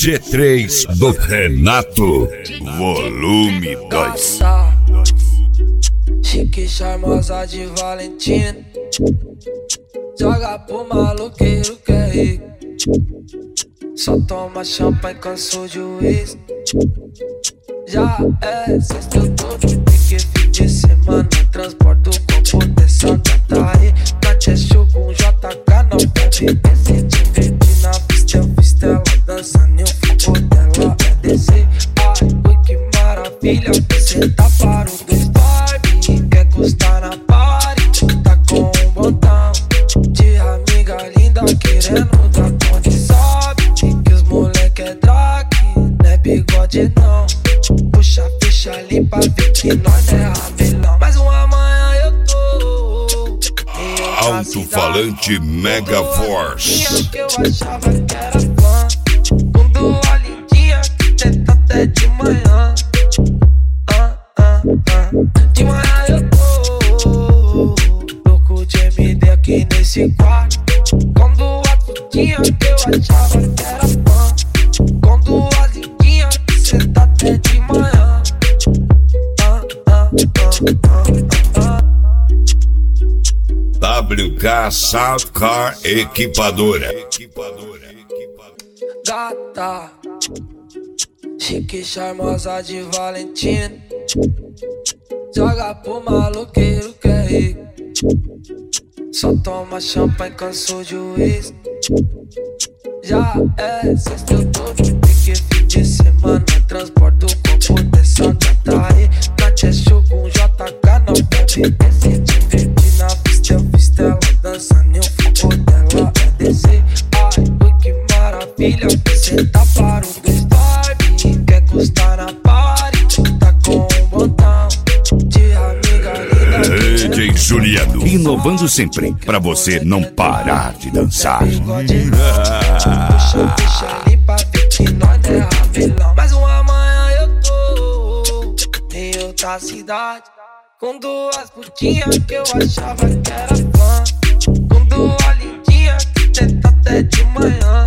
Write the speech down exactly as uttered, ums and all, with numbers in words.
G três do Renato, volume dois. Chique, charmosa de Valentina, joga pro maloqueiro que é rico. Só toma champanhe, cansou de uísque. Já é sexta, eu tô de pique, fim de semana. Transporto o copo dessa gata aí. Nath é show com J K, não bebe. Se divertir na pista, eu fiz ela dançando. Eu fico dela, é descer. Ai, ui, que maravilha. Cê tá para o dois Barbie. Quer custar na party, tá com um botão de amiga linda querendo dar conta. Sabe que os moleque é drag, não é bigode não. Puxa, fecha ali pra ver que nós é rabelão. Mais uma manhã eu tô Alto-falante Mega Force. que eu achava que era fã. Com duas lindinha que tenta até de manhã. ah, ah, ah. De manhã eu tô louco de M D aqui nesse quarto. Com duas putinha que eu achava que era fã. Com duas lindinha que tenta até de manhã. ah, ah, ah, ah, ah. W K Sound Car Equipadora. Gata, chique, charmosa de Valentina, joga pro maloqueiro que é rico. Só toma champanhe, cansou de uísque. Já é sexta, eu tô de pique, fim de semana. Transporto o copo dessa gata aí. Nath é show com J K, não bebe. Se divertir na pista, eu fiz ela dançando. Eu fico dela, é descer. Ai, ui, que maravilha. Cê tá para o dois Barbie. Quer custar na party, tá com um botão de amiga linda. D J Juliano, inovando sempre pra você não parar de dançar. Puxa, puxa ali pra ver que nós é rabelão. Mais uma manhã eu tô em outra cidade, com duas putinhas que eu achava que era fã. Com duas lindinhas que tenta até de manhã.